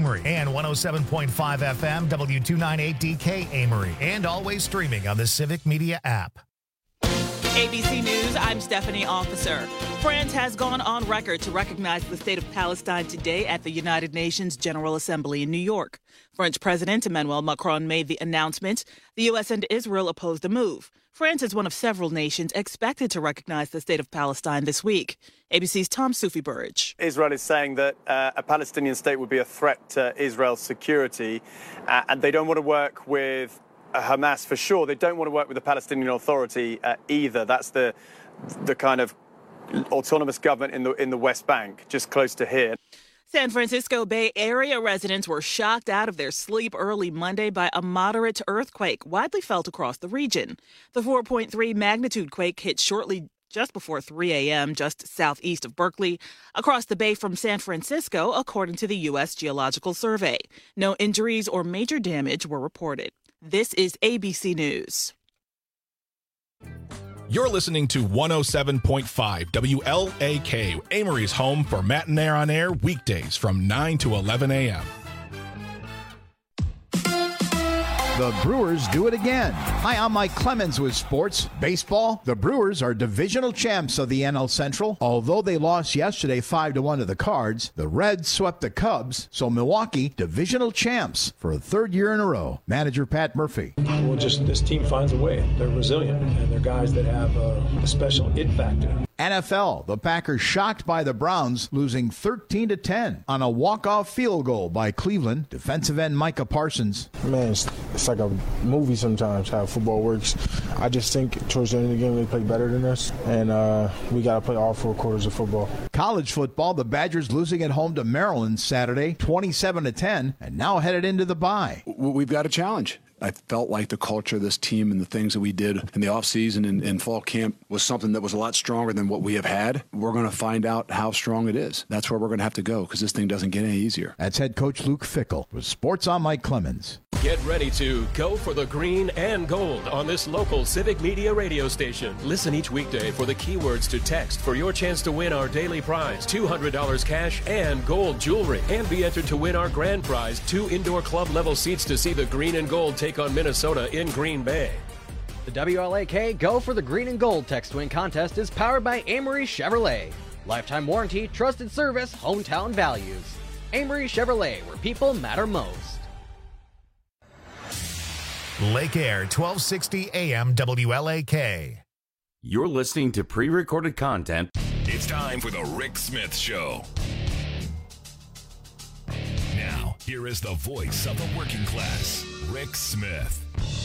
Amory, and 107.5 FM W298DK Amory, and always streaming on the Civic Media app. ABC News, I'm Stephanie Officer. France has gone on record to recognize the state of Palestine today at the United Nations General Assembly in New York. French President Emmanuel Macron made the announcement. The U.S. and Israel opposed the move. France is one of several nations expected to recognize the state of Palestine this week. ABC's Tom Soufi-Burridge. Israel is saying that a Palestinian state would be a threat to Israel's security, and they don't want to work with Hamas for sure. They don't want to work with the Palestinian Authority either. That's the kind of autonomous government in the West Bank, just close to here. San Francisco Bay Area residents were shocked out of their sleep early Monday by a moderate earthquake widely felt across the region. The 4.3 magnitude quake hit shortly just before 3 a.m. just southeast of Berkeley, across the bay from San Francisco, according to the U.S. Geological Survey. No injuries or major damage were reported. This is ABC News. You're listening to 107.5 WLAK, Amory's home for Matinee on Air weekdays from 9 to 11 a.m. The Brewers do it again. Hi, I'm Mike Clemens with sports. Baseball, the Brewers are divisional champs of the NL Central. Although they lost yesterday 5-1 to the Cards, the Reds swept the Cubs, so Milwaukee, divisional champs for a third year in a row. Manager Pat Murphy. Well, just this team finds a way. They're resilient, and they're guys that have a special it factor. NFL, the Packers shocked by the Browns, losing 13-10 on a walk-off field goal by Cleveland. Defensive end Micah Parsons. Man, it's like a movie sometimes how football works. I just think towards the end of the game they play better than us, and we got to play all 4 quarters of football. College football, the Badgers losing at home to Maryland Saturday, 27-10, and now headed into the bye. We've got a challenge. I felt like the culture of this team and the things that we did in the offseason and fall camp was something that was a lot stronger than what we have had. We're going to find out how strong it is. That's where we're going to have to go because this thing doesn't get any easier. That's head coach Luke Fickell. With Sports, I'm Mike Clemens. Get ready to go for the green and gold on this local Civic Media radio station. Listen each weekday for the keywords to text for your chance to win our daily prize, $200 cash and gold jewelry, and be entered to win our grand prize, 2 indoor club level seats to see the green and gold take on Minnesota in Green Bay. The WLAK Go for the Green and Gold text win contest is powered by Amory Chevrolet. Lifetime warranty, trusted service, hometown values. Amory Chevrolet, where people matter most. Lake Air, 1260 AM WLAK. You're listening to pre-recorded content. It's time for the Rick Smith Show. Now, here is the voice of the working class, Rick Smith.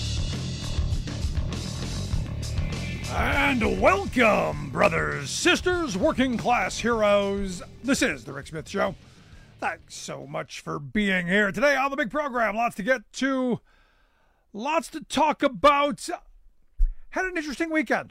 And welcome, brothers, sisters, working class heroes. This is the Rick Smith Show. Thanks so much for being here today on the big program. Lots to get to. Lots to talk about. Had an interesting weekend.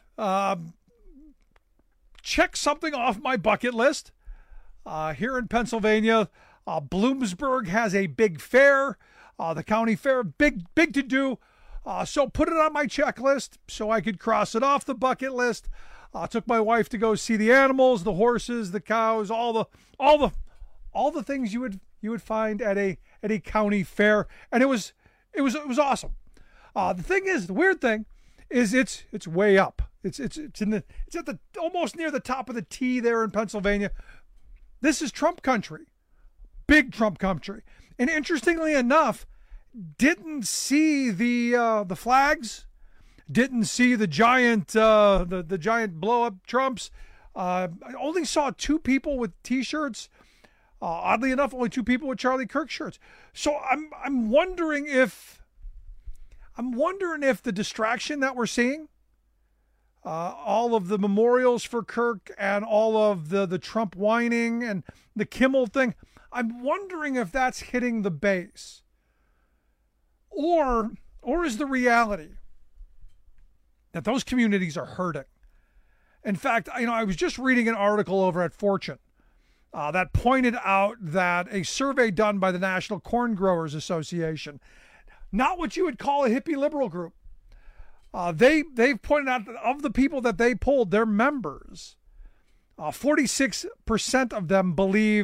Check something off my bucket list. Here in Pennsylvania, Bloomsburg has a big fair. The county fair, big to do. So put it on my checklist so I could cross it off the bucket list. Took my wife to go see the animals, the horses, the cows, all the things you would find at a county fair, and it was awesome. The weird thing is it's way up. It's at the almost near the top of the T there in Pennsylvania. This is Trump country, big Trump country, and interestingly enough, didn't see the flags, didn't see the giant the giant blow up Trumps. I only saw 2 people with T-shirts. Oddly enough, only 2 people with Charlie Kirk shirts. So I'm wondering if the distraction that we're seeing, all of the memorials for Kirk and all of the Trump whining and the Kimmel thing, I'm wondering if that's hitting the base. Or is the reality that those communities are hurting? In fact, I was just reading an article over at Fortune that pointed out that a survey done by the National Corn Growers Association, not what you would call a hippie liberal group, they've pointed out that of the people that they polled, their members, 46% of them believe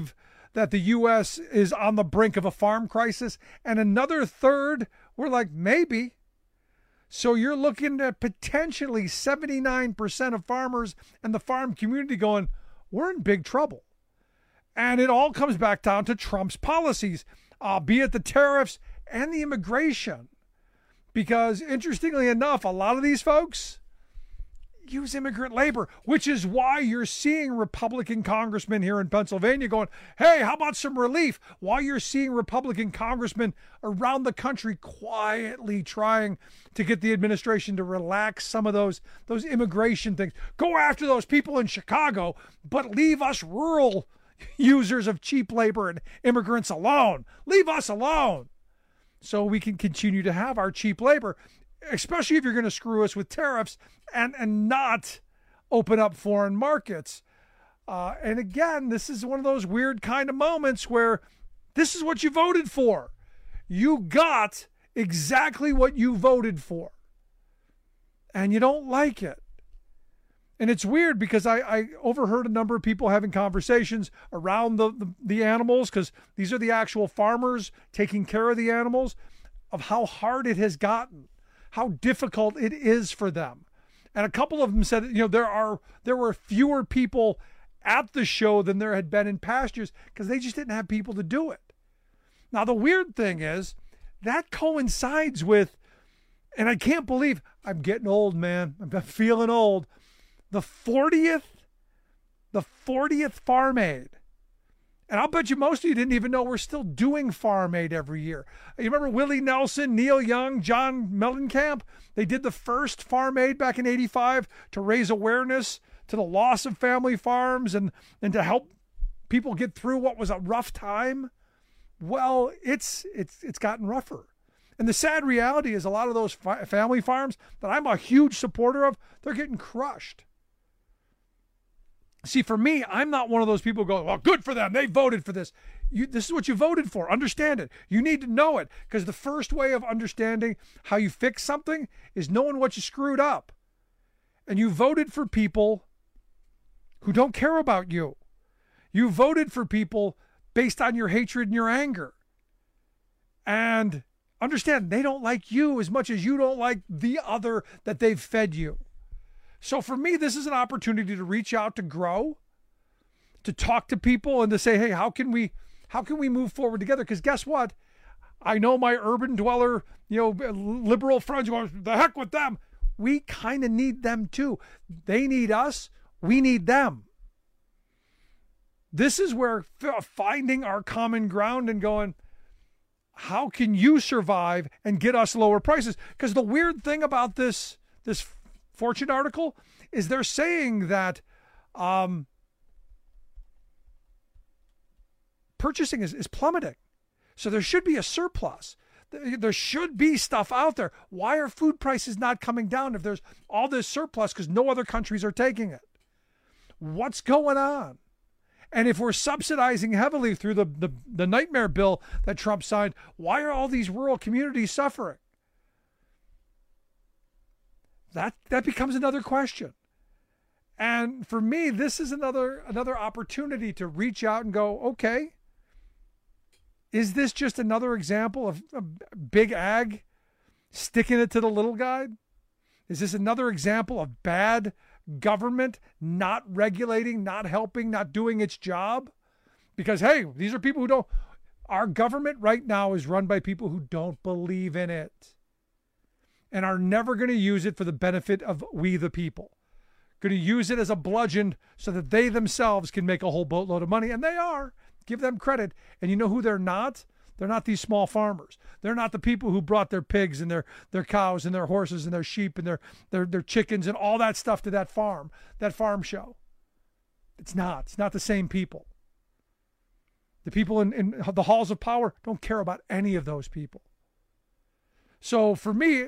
that the U.S. is on the brink of a farm crisis, and another third were like, maybe. So you're looking at potentially 79% of farmers and the farm community going, we're in big trouble. And it all comes back down to Trump's policies, be it the tariffs and the immigration. Because interestingly enough, a lot of these folks use immigrant labor, which is why you're seeing Republican congressmen here in Pennsylvania going, hey, how about some relief? Why you're seeing Republican congressmen around the country quietly trying to get the administration to relax some of those immigration things. Go after those people in Chicago, but leave us rural users of cheap labor and immigrants alone. Leave us alone so we can continue to have our cheap labor, especially if you're going to screw us with tariffs and not open up foreign markets. And again, this is one of those weird kind of moments where this is what you voted for. You got exactly what you voted for. And you don't like it. And it's weird because I overheard a number of people having conversations around the animals, because these are the actual farmers taking care of the animals, of how hard it has gotten, how difficult it is for them. And a couple of them said, there were fewer people at the show than there had been in past years because they just didn't have people to do it. Now, the weird thing is that coincides with, and I can't believe, I'm getting old, man. I'm feeling old. The 40th Farm Aid. And I'll bet you most of you didn't even know we're still doing Farm Aid every year. You remember Willie Nelson, Neil Young, John Mellencamp? They did the first Farm Aid back in '85 to raise awareness to the loss of family farms and to help people get through what was a rough time. Well, it's gotten rougher. And the sad reality is a lot of those family farms that I'm a huge supporter of, they're getting crushed. See, for me, I'm not one of those people going, well, good for them. They voted for this. This is what you voted for. Understand it. You need to know it, because the first way of understanding how you fix something is knowing what you screwed up. And you voted for people who don't care about you. You voted for people based on your hatred and your anger. And understand, they don't like you as much as you don't like the other that they've fed you. So for me, this is an opportunity to reach out, to grow, to talk to people, and to say, hey, how can we move forward together? Because guess what? I know my urban dweller, liberal friends going, the heck with them. We kind of need them too. They need us. We need them. This is where finding our common ground and going, how can you survive and get us lower prices? Because the weird thing about this Fortune article is they're saying that purchasing is plummeting. So there should be a surplus. There should be stuff out there. Why are food prices not coming down if there's all this surplus because no other countries are taking it? What's going on? And if we're subsidizing heavily through the nightmare bill that Trump signed, why are all these rural communities suffering? That becomes another question. And for me, this is another opportunity to reach out and go, okay, is this just another example of big ag sticking it to the little guy? Is this another example of bad government not regulating, not helping, not doing its job? Because, hey, these are people who don't. Our government right now is run by people who don't believe in it and are never going to use it for the benefit of we the people. Going to use it as a bludgeon so that they themselves can make a whole boatload of money. And they are. Give them credit. And you know who they're not? They're not these small farmers. They're not the people who brought their pigs and their cows and their horses and their sheep and their chickens and all that stuff to that farm show. It's not. It's not the same people. The people in the halls of power don't care about any of those people. So for me,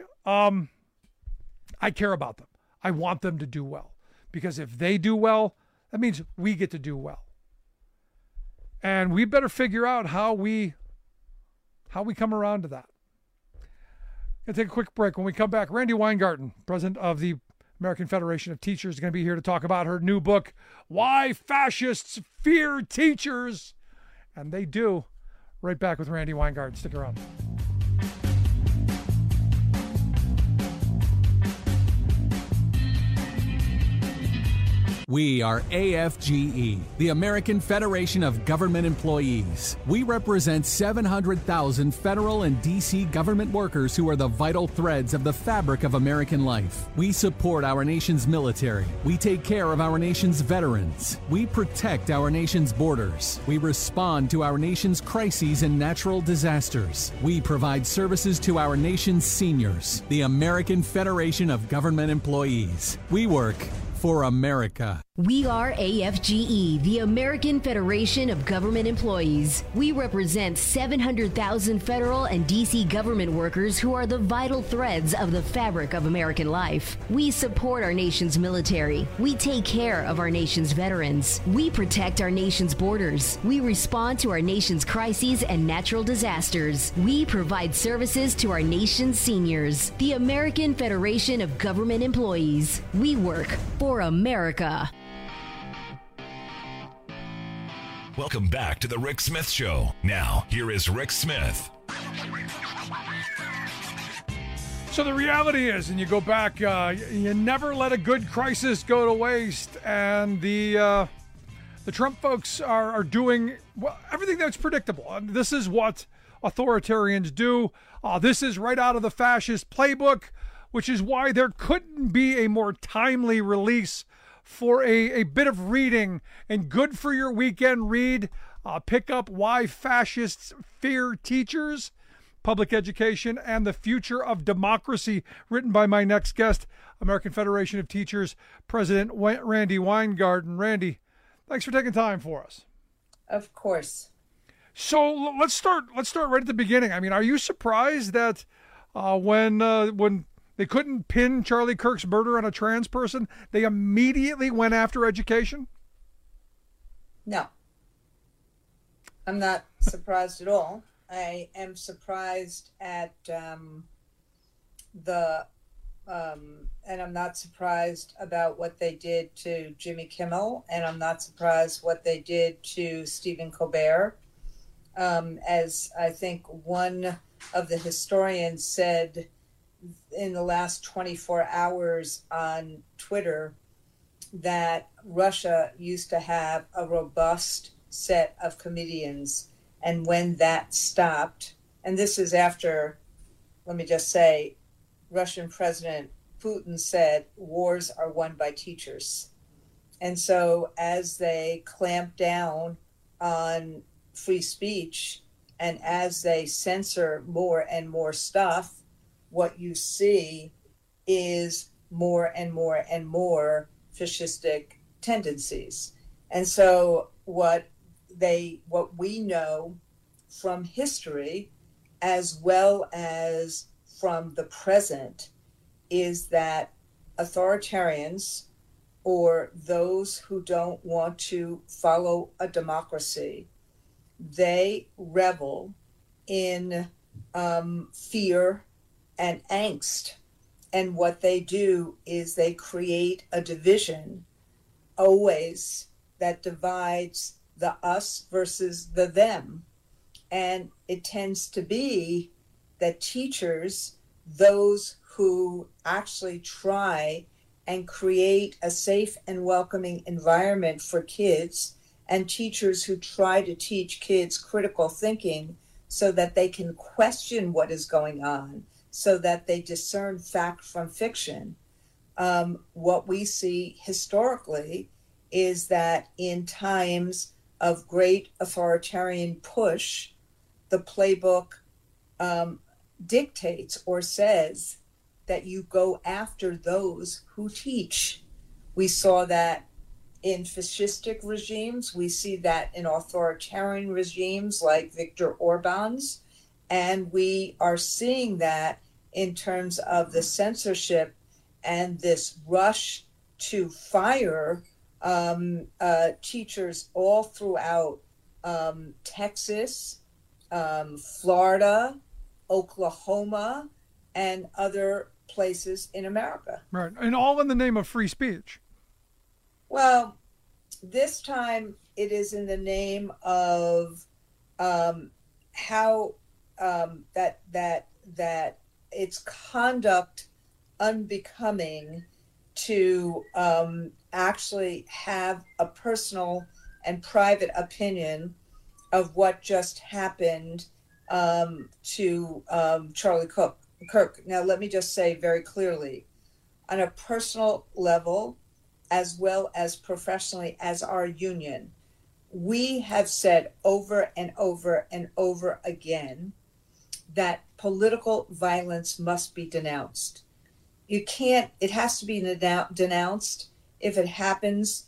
I care about them. I want them to do well, because if they do well, that means we get to do well. And we better figure out how we come around to that. Going to take a quick break. When we come back, Randi Weingarten, president of the American Federation of Teachers, is going to be here to talk about her new book, Why Fascists Fear Teachers. And they do. Right back with Randy Weingarten. Stick around. We are AFGE, the American Federation of Government Employees. We represent 700,000 federal and D.C. government workers who are the vital threads of the fabric of American life. We support our nation's military. We take care of our nation's veterans. We protect our nation's borders. We respond to our nation's crises and natural disasters. We provide services to our nation's seniors. The American Federation of Government Employees. We work for America. We are AFGE, the American Federation of Government Employees. We represent 700,000 federal and D.C. government workers who are the vital threads of the fabric of American life. We support our nation's military. We take care of our nation's veterans. We protect our nation's borders. We respond to our nation's crises and natural disasters. We provide services to our nation's seniors. The American Federation of Government Employees. We work for America. Welcome back to the Rick Smith Show. Now, here is Rick Smith. So the reality is, and you go back, you never let a good crisis go to waste. And the Trump folks are doing everything that's predictable. And this is what authoritarians do. This is right out of the fascist playbook, which is why there couldn't be a more timely release for a bit of reading, and good for your weekend read. Pick up Why Fascists Fear Teachers, Public Education and the Future of Democracy, written by my next guest, American Federation of Teachers President Randy Weingarten. Randy, thanks for taking time for us. Of course. So let's start right at the beginning. I mean, are you surprised that when they couldn't pin Charlie Kirk's murder on a trans person, they immediately went after education? No. I'm not surprised at all. I am surprised at and I'm not surprised about what they did to Jimmy Kimmel, and I'm not surprised what they did to Stephen Colbert. As I think one of the historians said in the last 24 hours on Twitter, that Russia used to have a robust set of comedians. And when that stopped, and this is after, let me just say, Russian President Putin said wars are won by teachers. And so as they clamp down on free speech and as they censor more and more stuff, what you see is more and more and more fascistic tendencies. And so what we know from history, as well as from the present, is that authoritarians, or those who don't want to follow a democracy, they revel in fear and angst. And what they do is they create a division, always, that divides the us versus the them. And it tends to be that teachers, those who actually try and create a safe and welcoming environment for kids, and teachers who try to teach kids critical thinking so that they can question what is going on, so that they discern fact from fiction. What we see historically is that in times of great authoritarian push, the playbook dictates or says that you go after those who teach. We saw that in fascistic regimes. We see that in authoritarian regimes like Viktor Orban's. And we are seeing that in terms of the censorship and this rush to fire teachers all throughout Texas, Florida, Oklahoma, and other places in America. Right, and all in the name of free speech. Well, this time it is in the name of how that it's conduct unbecoming to actually have a personal and private opinion of what just happened to Charlie Kirk. Now, let me just say very clearly, on a personal level, as well as professionally as our union, we have said over and over and over again that political violence must be denounced. You can't, it has to be denounced if it happens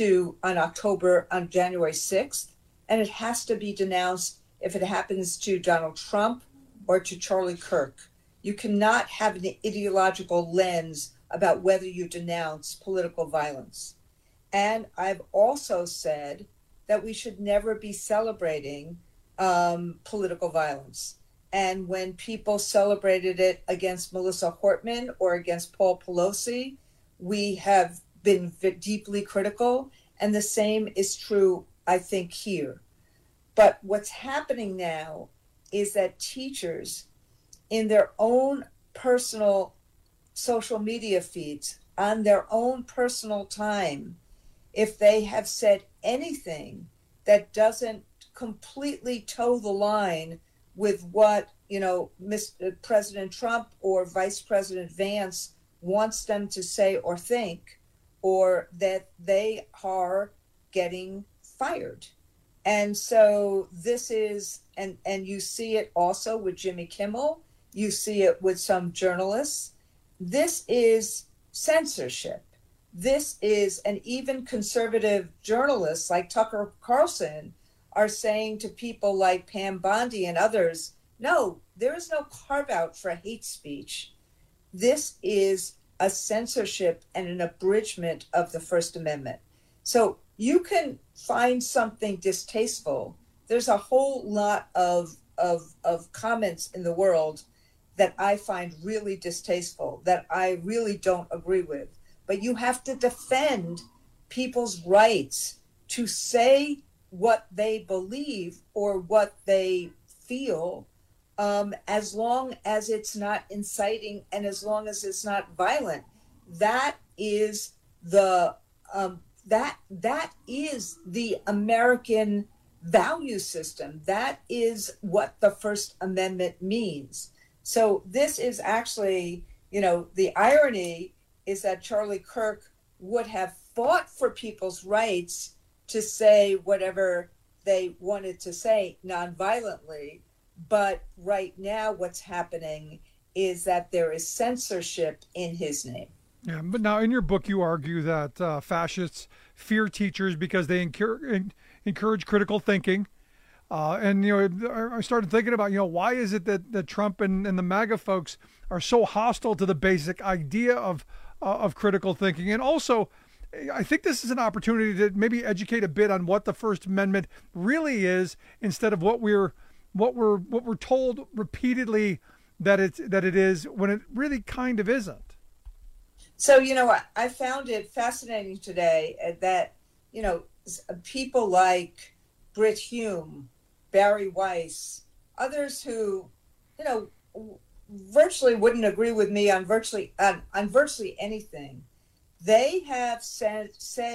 on January 6th, and it has to be denounced if it happens to Donald Trump or to Charlie Kirk. You cannot have an ideological lens about whether you denounce political violence. And I've also said that we should never be celebrating political violence. And when people celebrated it against Melissa Hortman or against Paul Pelosi, we have been deeply critical. And the same is true, I think, here. But what's happening now is that teachers, in their own personal social media feeds, on their own personal time, if they have said anything that doesn't completely toe the line with what, Mr. President Trump or Vice President Vance wants them to say or think, or that they are getting fired. And so this is, and you see it also with Jimmy Kimmel, you see it with some journalists. This is censorship. This is, and even conservative journalists like Tucker Carlson are saying to people like Pam Bondi and others, no, there is no carve out for hate speech. This is a censorship and an abridgment of the First Amendment. So you can find something distasteful. There's a whole lot of comments in the world that I find really distasteful, that I really don't agree with. But you have to defend people's rights to say what they believe or what they feel, as long as it's not inciting and as long as it's not violent. That is the that is the American value system. That is what the First Amendment means. So this is actually, the irony is that Charlie Kirk would have fought for people's rights to say whatever they wanted to say nonviolently. But right now what's happening is that there is censorship in his name. Yeah, but now in your book, you argue that fascists fear teachers because they encourage critical thinking. And, I started thinking about, why is it that Trump and the MAGA folks are so hostile to the basic idea of critical thinking? And also, I think this is an opportunity to maybe educate a bit on what the First Amendment really is, instead of what we're told repeatedly that it is, when it really kind of isn't. So, I found it fascinating today that, people like Brit Hume, Barry Weiss, others who, virtually wouldn't agree with me on virtually anything. They have said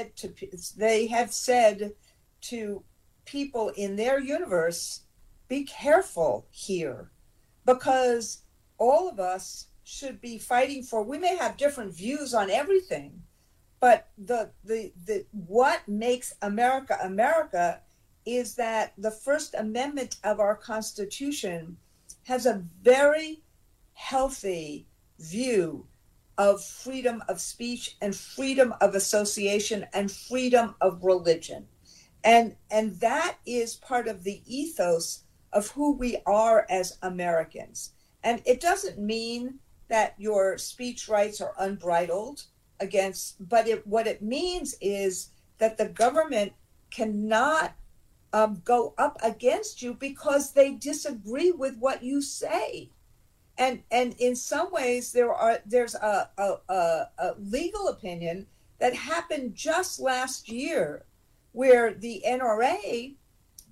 to people in their universe, be careful here, because all of us should be fighting for, we may have different views on everything, but the what makes America America is that the First Amendment of our Constitution has a very healthy view of freedom of speech and freedom of association and freedom of religion. And that is part of the ethos of who we are as Americans. And it doesn't mean that your speech rights are unbridled but what it means is that the government cannot go up against you because they disagree with what you say. And in some ways there's a legal opinion that happened just last year where the NRA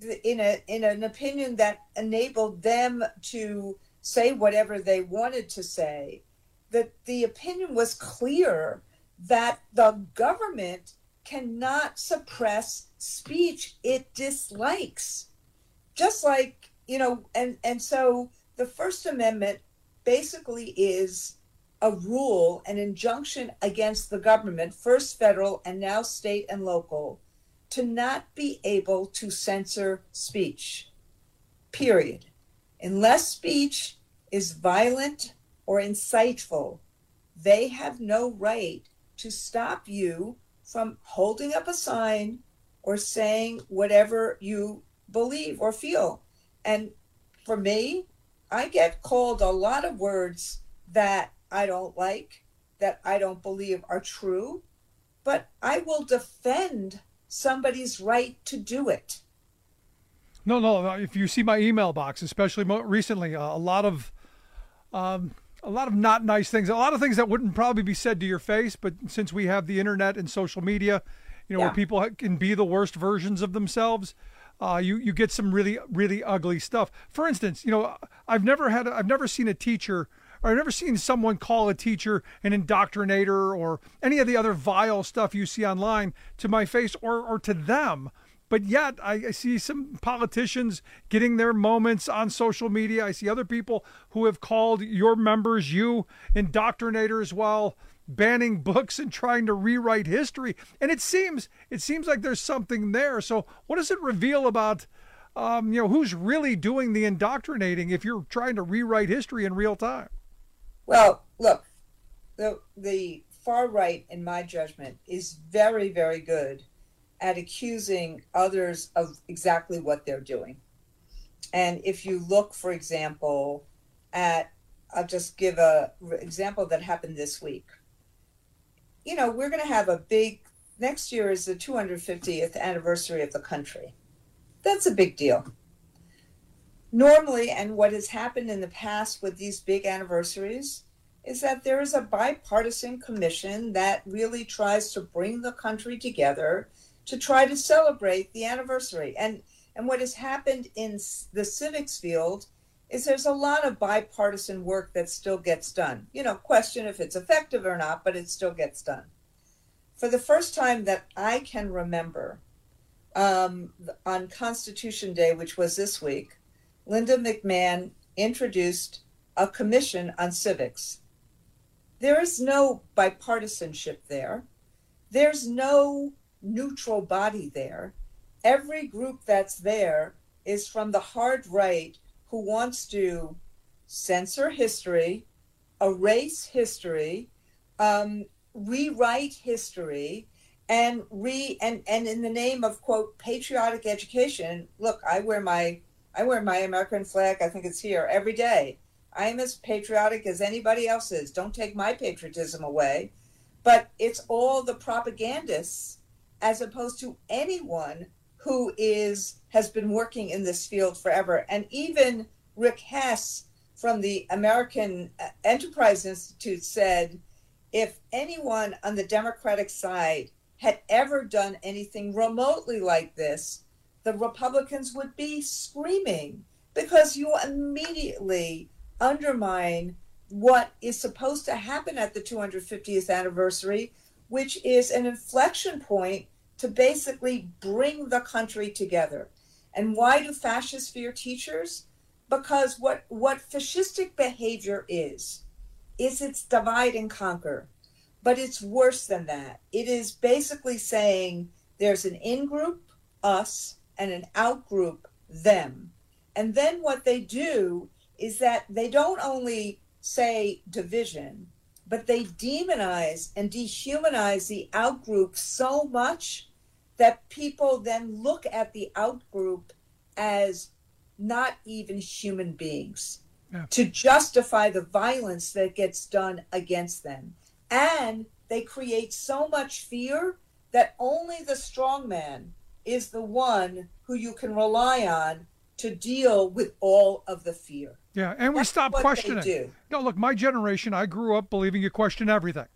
in an opinion that enabled them to say whatever they wanted to say, that the opinion was clear that the government cannot suppress speech it dislikes. Just like, and so the First Amendment basically is a rule, an injunction against the government, first federal and now state and local, to not be able to censor speech, period. Unless speech is violent or insightful, they have no right to stop you from holding up a sign or saying whatever you believe or feel. And for me, I get called a lot of words that I don't like, that I don't believe are true, but I will defend somebody's right to do it. No. If you see my email box, especially recently, a lot of not nice things, a lot of things that wouldn't probably be said to your face, but since we have the internet and social media, where people can be the worst versions of themselves, you get some really, really ugly stuff. For instance, I've never seen a teacher, or I've never seen someone call a teacher an indoctrinator or any of the other vile stuff you see online to my face or to them. But yet I see some politicians getting their moments on social media. I see other people who have called your members, you, indoctrinators, while banning books and trying to rewrite history. And it seems like there's something there. So what does it reveal about, who's really doing the indoctrinating if you're trying to rewrite history in real time? Well, look, the far right, in my judgment, is very, very good at accusing others of exactly what they're doing. And if you look, for example, I'll just give an example that happened this week. We're going to have next year is the 250th anniversary of the country. That's a big deal. Normally, and what has happened in the past with these big anniversaries, is that there is a bipartisan commission that really tries to bring the country together to try to celebrate the anniversary. And what has happened in the civics field is there's a lot of bipartisan work that still gets done. Question if it's effective or not, but it still gets done. For the first time that I can remember, on Constitution Day, which was this week, Linda McMahon introduced a commission on civics. There is no bipartisanship there. There's no neutral body there. Every group that's there is from the hard right who wants to censor history, erase history, rewrite history, and in the name of, quote, patriotic education. Look, I wear my American flag, I think it's here, every day. I am as patriotic as anybody else is. Don't take my patriotism away. But it's all the propagandists, as opposed to anyone who has been working in this field forever. And even Rick Hess from the American Enterprise Institute said, if anyone on the Democratic side had ever done anything remotely like this, the Republicans would be screaming, because you immediately undermine what is supposed to happen at the 250th anniversary, which is an inflection point to basically bring the country together. And why do fascists fear teachers? Because what fascistic behavior is it's divide and conquer. But it's worse than that. It is basically saying there's an in-group, us, and an out-group, them. And then what they do is that they don't only say division, but they demonize and dehumanize the out-group so much that people then look at the out-group as not even human beings, to justify the violence that gets done against them. And they create so much fear that only the strong man is the one who you can rely on to deal with all of the fear. Yeah, and we stop questioning. No, look, my generation, I grew up believing you question everything.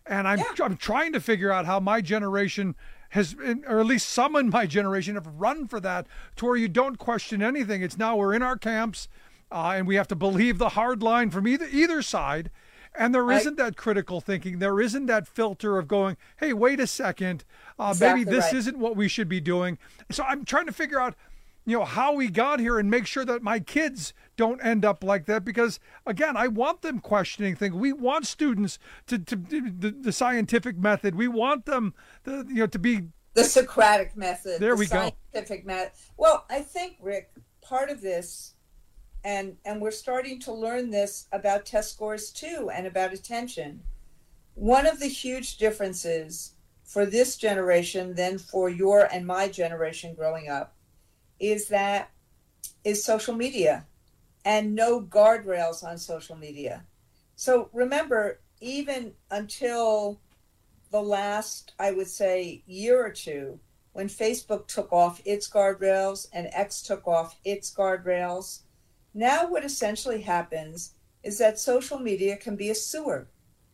And I'm trying to figure out how my generation has, or at least some in my generation, have run for that, to where you don't question anything. It's now we're in our camps, and we have to believe the hard line from either side. And there isn't that critical thinking. There isn't that filter of going, hey, wait a second, maybe this isn't what we should be doing. So I'm trying to figure out, how we got here and make sure that my kids don't end up like that. Because, again, I want them questioning things. We want students to the scientific method. We want them, to be the Socratic method. There we go. Scientific method. Well, I think, Rick, part of this, and we're starting to learn this about test scores too, and about attention. One of the huge differences for this generation than for your and my generation growing up is social media and no guardrails on social media. So remember, even until the last, I would say, year or two, when Facebook took off its guardrails and X took off its guardrails, now what essentially happens is that social media can be a sewer.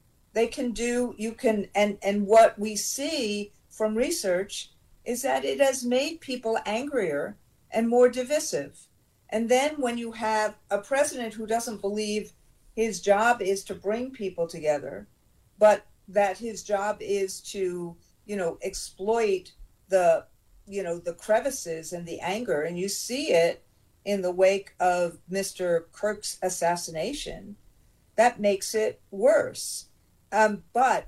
And what we see from research is that it has made people angrier and more divisive. And then when you have a president who doesn't believe his job is to bring people together, but that his job is to, exploit the crevices and the anger, and you see it in the wake of Mr. Kirk's assassination, that makes it worse. But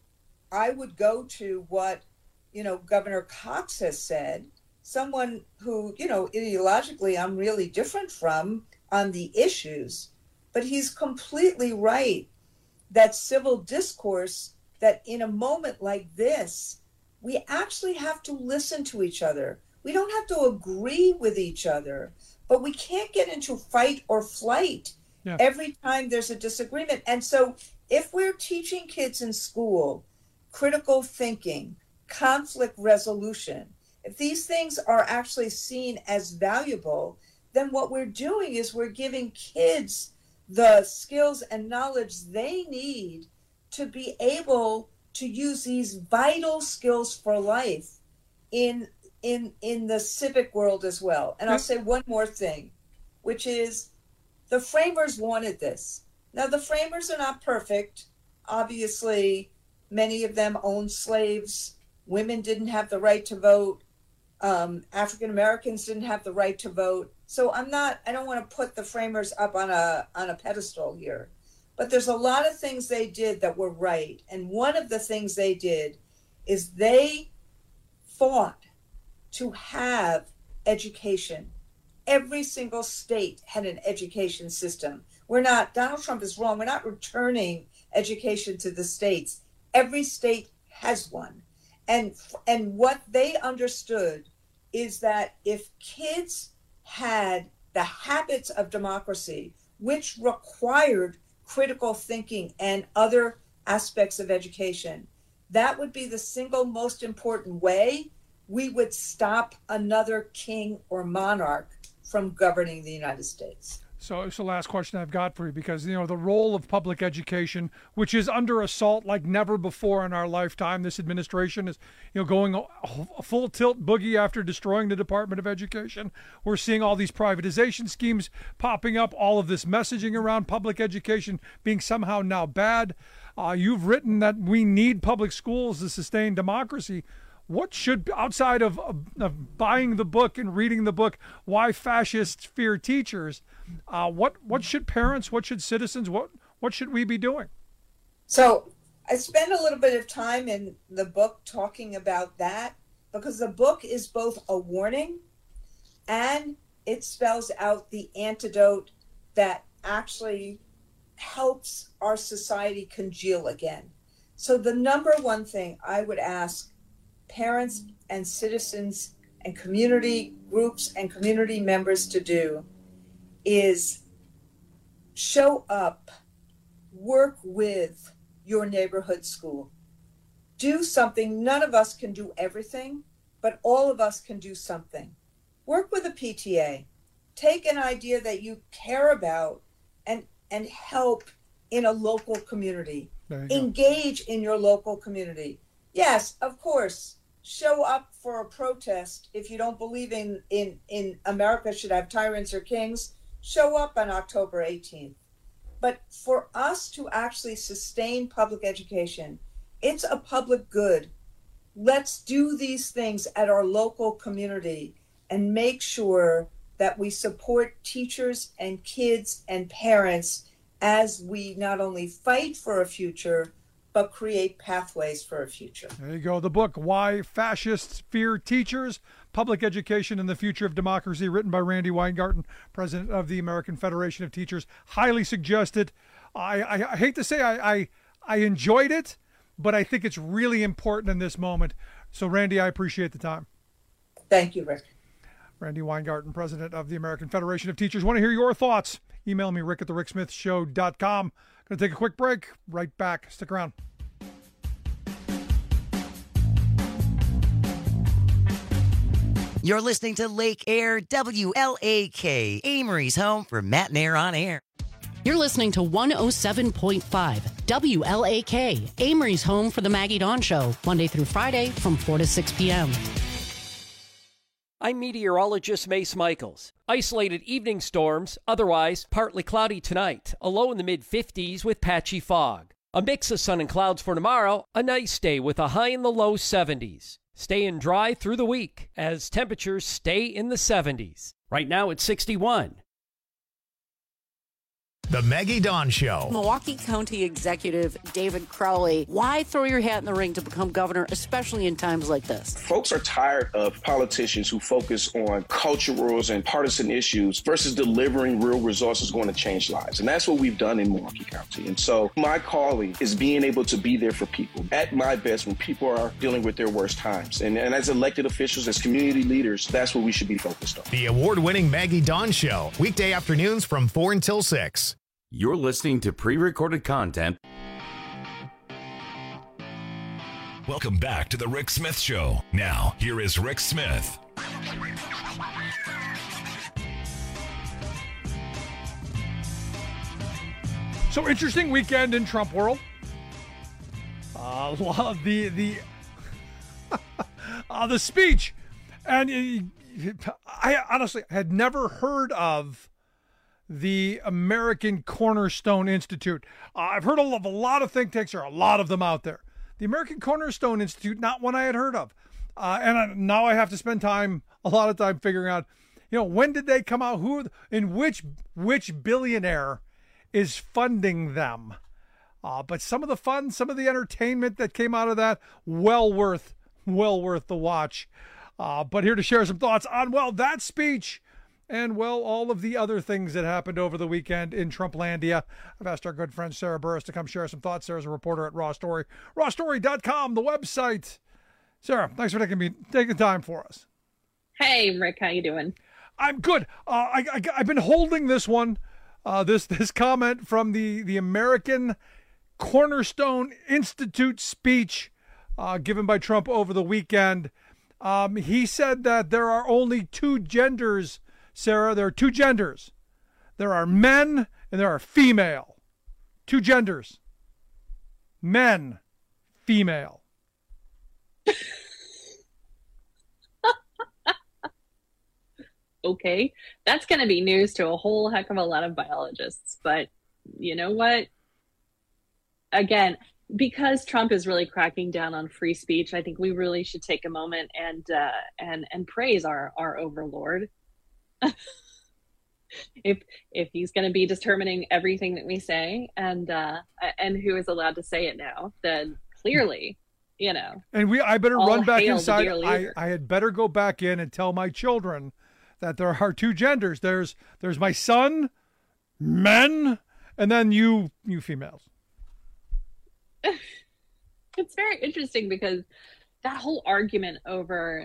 I would go to what, Governor Cox has said, someone who, ideologically I'm really different from on the issues, but he's completely right that civil discourse, that in a moment like this, we actually have to listen to each other. We don't have to agree with each other, but we can't get into fight or flight every time there's a disagreement. And so if we're teaching kids in school critical thinking, conflict resolution, if these things are actually seen as valuable, then what we're doing is we're giving kids the skills and knowledge they need to be able to use these vital skills for life in the civic world as well. And I'll say one more thing, which is the framers wanted this. Now, the framers are not perfect. Obviously, many of them owned slaves. Women didn't have the right to vote. African Americans didn't have the right to vote. So I don't want to put the framers up on a pedestal here. But there's a lot of things they did that were right. And one of the things they did is they fought to have education. Every single state had an education system. Donald Trump is wrong. We're not returning education to the states. Every state has one. And what they understood is that if kids had the habits of democracy, which required critical thinking and other aspects of education, that would be the single most important way we would stop another king or monarch from governing the United States. So it's the last question I've got for you, because, the role of public education, which is under assault like never before in our lifetime. This administration is, going a full tilt boogie after destroying the Department of Education. We're seeing all these privatization schemes popping up, all of this messaging around public education being somehow now bad. You've written that we need public schools to sustain democracy. What should, outside of buying the book and reading the book, Why Fascists Fear Teachers, what should parents, what should citizens, what should we be doing? So I spend a little bit of time in the book talking about that, because the book is both a warning and it spells out the antidote that actually helps our society congeal again. So the number one thing I would ask parents and citizens and community groups and community members to do is show up, work with your neighborhood school. Do something. None of us can do everything, but all of us can do something. Work with a PTA. Take an idea that you care about and help in a local community. Engage in your local community. Yes, of course, show up for a protest. If you don't believe in America should have tyrants or kings, show up on October 18th. But for us to actually sustain public education, it's a public good. Let's do these things at our local community and make sure that we support teachers and kids and parents as we not only fight for a future, but create pathways for a future. There you go. The book, Why Fascists Fear Teachers, Public Education and the Future of Democracy, written by Randi Weingarten, president of the American Federation of Teachers. Highly suggested. I hate to say I enjoyed it, but I think it's really important in this moment. So, Randi, I appreciate the time. Thank you, Rick. Randi Weingarten, president of the American Federation of Teachers. Want to hear your thoughts? Email me, rick@thericksmithshow.com. Going to take a quick break. Right back. Stick around. You're listening to Lake Air, WLAK, Amory's home for Matt and Air on Air. You're listening to 107.5 WLAK, Amory's home for the Maggie Dawn Show, Monday through Friday from 4 to 6 p.m. I'm meteorologist Mace Michaels. Isolated evening storms, otherwise partly cloudy tonight, a low in the mid-50s with patchy fog. A mix of sun and clouds for tomorrow, a nice day with a high in the low 70s. Staying dry through the week as temperatures stay in the 70s. Right now it's 61. The Maggie Dawn Show. Milwaukee County Executive David Crowley, why throw your hat in the ring to become governor, especially in times like this? Folks are tired of politicians who focus on culturals and partisan issues versus delivering real resources going to change lives. And that's what we've done in Milwaukee County. And so my calling is being able to be there for people at my best when people are dealing with their worst times. And as elected officials, as community leaders, that's what we should be focused on. The award-winning Maggie Dawn Show, weekday afternoons from 4 until 6. You're listening to pre-recorded content. Welcome back to the Rick Smith Show. Now, here is Rick Smith. So interesting weekend in Trump world. The speech, and I honestly had never heard of the American Cornerstone Institute. I've heard of a lot of think tanks. There are a lot of them out there. The American Cornerstone Institute, not one I had heard of. Now I have to spend a lot of time figuring out, when did they come out? Who and which billionaire is funding them? But some of the fun, some of the entertainment that came out of that, well worth the watch. But here to share some thoughts on, that speech and, all of the other things that happened over the weekend in Trumplandia. I've asked our good friend Sarah Burris to come share some thoughts. Sarah's a reporter at Raw Story. RawStory.com, the website. Sarah, thanks for taking time for us. Hey, Rick, how you doing? I'm good. I've been holding this one, this comment from the American Cornerstone Institute speech given by Trump over the weekend. He said that there are only two genders, Sarah. There are two genders. There are men and there are female. Two genders. Men, female. Okay, that's going to be news to a whole heck of a lot of biologists. But you know what? Again, because Trump is really cracking down on free speech, I think we really should take a moment and praise our overlord. If he's going to be determining everything that we say and who is allowed to say it now, then clearly, And I better run back inside. I had better go back in and tell my children that there are two genders. There's my son, men, and then you females. It's very interesting because that whole argument over,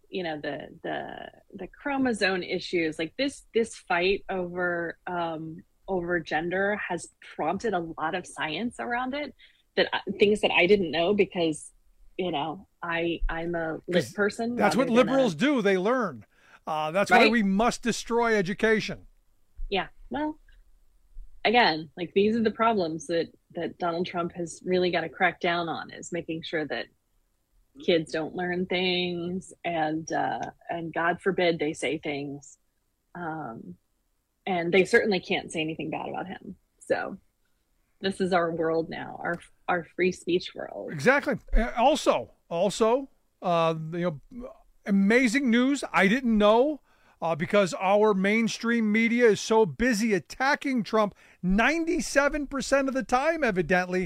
the chromosome issues, like this fight over gender has prompted a lot of science around it, things that I didn't know because, I'm a lit person. That's what liberals do. They learn. That's right? Why we must destroy education. Yeah. Well, again, like these are the problems that Donald Trump has really got to crack down on, is making sure that kids don't learn things, and God forbid they say things. And they certainly can't say anything bad about him. So this is our world now, our free speech world. Exactly. Also, amazing news I didn't know, because our mainstream media is so busy attacking Trump 97% of the time, evidently.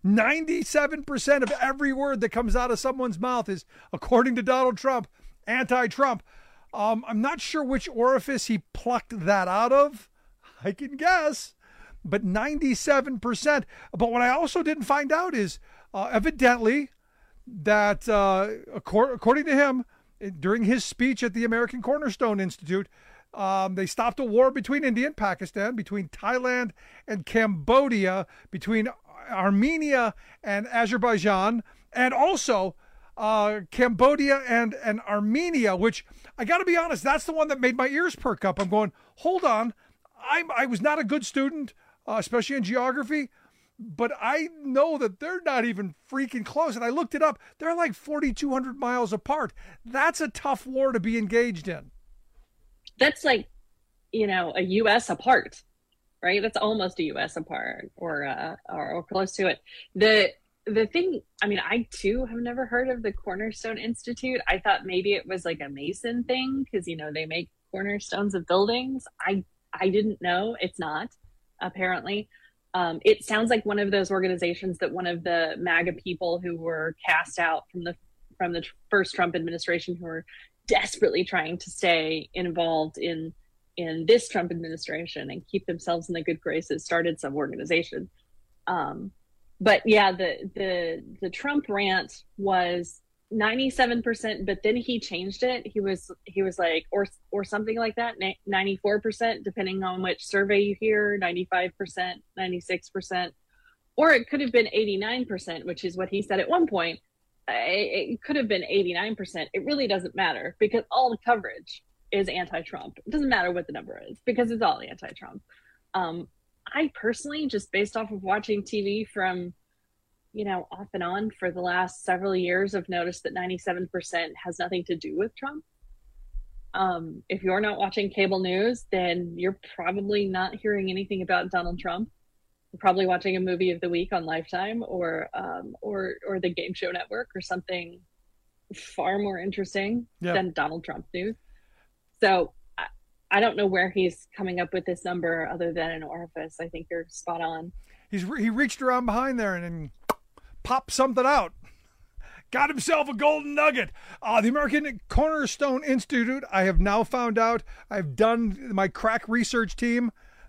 97% of every word that comes out of someone's mouth is, according to Donald Trump, anti-Trump. I'm not sure which orifice he plucked that out of. I can guess, but 97%. But what I also didn't find out is, evidently, that according to him, during his speech at the American Cornerstone Institute, they stopped a war between India and Pakistan, between Thailand and Cambodia, between Armenia and Azerbaijan, and also Cambodia and Armenia, which I got to be honest, that's the one that made my ears perk up. I'm going, hold on. I was not a good student, especially in geography, but I know that they're not even freaking close. And I looked it up. They're like 4,200 miles apart. That's a tough war to be engaged in. That's like, a U.S. apart, right? That's almost a U.S. apart, or close to it. The thing, I too have never heard of the Cornerstone Institute. I thought maybe it was like a Mason thing, because they make cornerstones of buildings. I didn't know. It's not, apparently. It sounds like one of those organizations that one of the MAGA people who were cast out from the first Trump administration, who were desperately trying to stay involved in this Trump administration and keep themselves in the good graces, started some organization. But yeah, the Trump rant was 97%, but then he changed it. He was like, or something like that, 94%, depending on which survey you hear, 95%, 96%, or it could have been 89%, which is what he said at one point. It could have been 89%. It really doesn't matter, because all the coverage is anti-Trump. It doesn't matter what the number is, because it's all anti-Trump. I personally, just based off of watching TV from, off and on for the last several years, have noticed that 97% has nothing to do with Trump. If you're not watching cable news, then you're probably not hearing anything about Donald Trump. You're probably watching a movie of the week on Lifetime or the Game Show Network, or something far more interesting than Donald Trump news. So I don't know where he's coming up with this number other than an orifice. I think you're spot on. He reached around behind there and popped something out. Got himself a golden nugget. The American Cornerstone Institute, I have now found out. I've done my crack research team,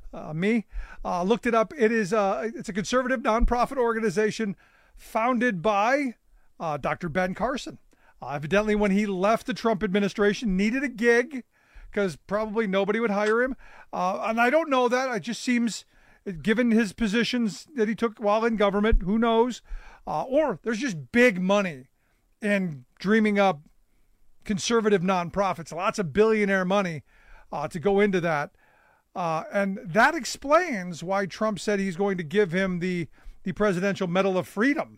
looked it up. It's a conservative nonprofit organization founded by Dr. Ben Carson. Evidently, when he left the Trump administration, needed a gig, because probably nobody would hire him. And I don't know that. It just seems, given his positions that he took while in government, who knows? Or there's just big money in dreaming up conservative nonprofits, lots of billionaire money to go into that. And that explains why Trump said he's going to give him the Presidential Medal of Freedom.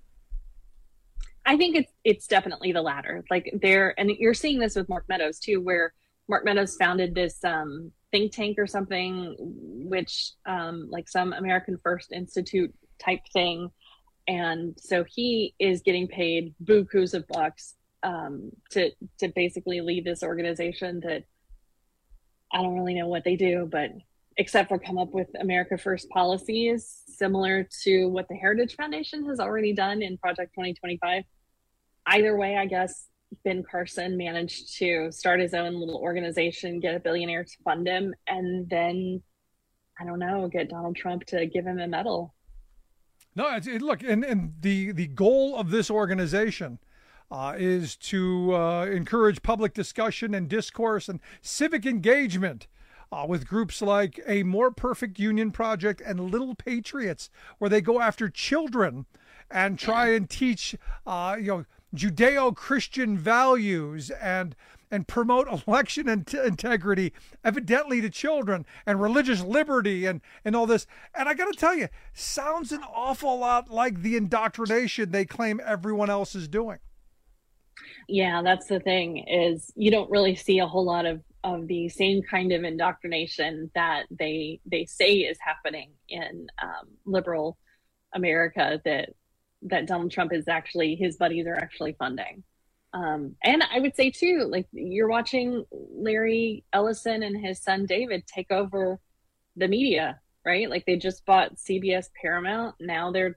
I think it's definitely the latter. And you're seeing this with Mark Meadows too, where Mark Meadows founded this think tank or something, which like some American First Institute type thing. And so he is getting paid bukus of bucks to basically lead this organization that I don't really know what they do, but except for come up with America First policies similar to what the Heritage Foundation has already done in Project 2025. Either way, I guess Ben Carson managed to start his own little organization, get a billionaire to fund him, and then, I don't know, get Donald Trump to give him a medal. No, look, and the goal of this organization is to encourage public discussion and discourse and civic engagement with groups like A More Perfect Union Project and Little Patriots, where they go after children and try and teach, Judeo-Christian values and and promote election integrity, evidently to children, and religious liberty and all this. And I got to tell you, sounds an awful lot like the indoctrination they claim everyone else is doing. Yeah, that's the thing, is you don't really see a whole lot of the same kind of indoctrination that they say is happening in liberal America that Donald Trump is actually, his buddies are actually funding. And I would say too, like, you're watching Larry Ellison and his son David take over the media, right? Like, they just bought CBS Paramount. Now they're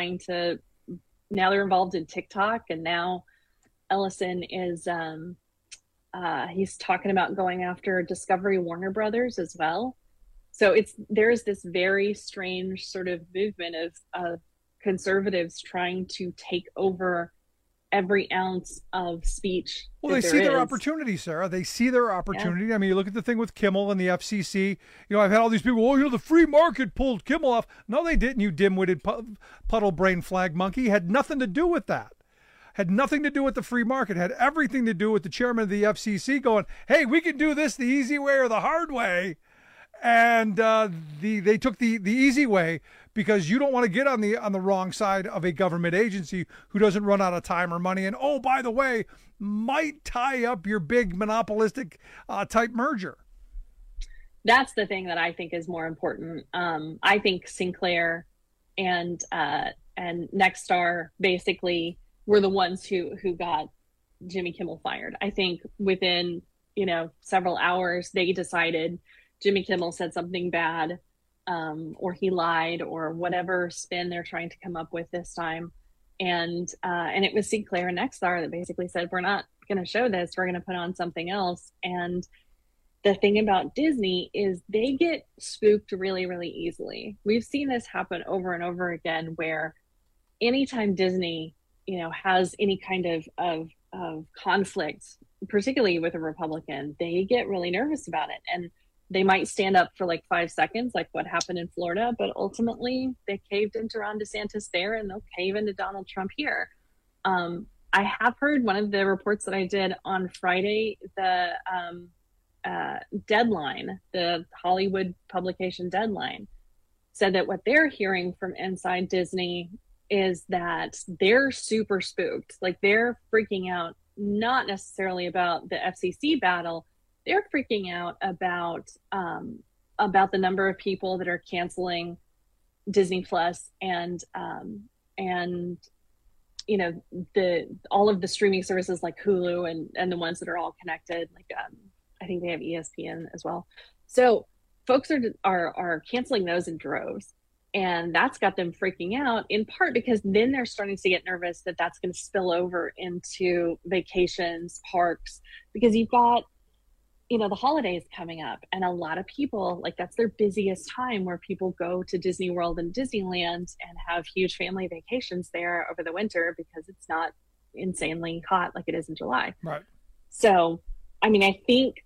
involved in TikTok, and now Ellison is he's talking about going after Discovery Warner Brothers as well. So there's this very strange sort of movement of conservatives trying to take over every ounce of speech. Well, they see their opportunity, Sarah. They see their opportunity. Yeah. I mean, you look at the thing with Kimmel and the FCC. I've had all these people, the free market pulled Kimmel off. No, they didn't, you dim-witted puddle brain flag monkey. Had nothing to do with that. Had nothing to do with the free market. Had everything to do with the chairman of the FCC going, hey, we can do this the easy way or the hard way. And they took the easy way because you don't want to get on the wrong side of a government agency who doesn't run out of time or money. And, oh, by the way, might tie up your big monopolistic type merger. That's the thing that I think is more important. I think Sinclair and Nexstar basically were the ones who got Jimmy Kimmel fired. I think within, several hours, they decided Jimmy Kimmel said something bad, or he lied, or whatever spin they're trying to come up with this time. And it was Sinclair and Nexstar that basically said, we're not going to show this. We're going to put on something else. And the thing about Disney is they get spooked really, really easily. We've seen this happen over and over again, where anytime Disney, has any kind of conflict, particularly with a Republican, they get really nervous about it. And they might stand up for like 5 seconds, like what happened in Florida, but ultimately they caved into Ron DeSantis there, and they'll cave into Donald Trump here. I have heard one of the reports that I did on Friday, the Deadline, the Hollywood publication Deadline, said that what they're hearing from inside Disney is that they're super spooked. Like, they're freaking out, not necessarily about the FCC battle. They're freaking out about the number of people that are canceling Disney Plus and all of the streaming services like Hulu and the ones that are all connected. Like I think they have ESPN as well. So folks are canceling those in droves, and that's got them freaking out, in part because then they're starting to get nervous that that's going to spill over into vacations, parks, because you've got the holidays coming up, and a lot of people, like, that's their busiest time, where people go to Disney World and Disneyland and have huge family vacations there over the winter because it's not insanely hot like it is in July. Right. So, I mean, I think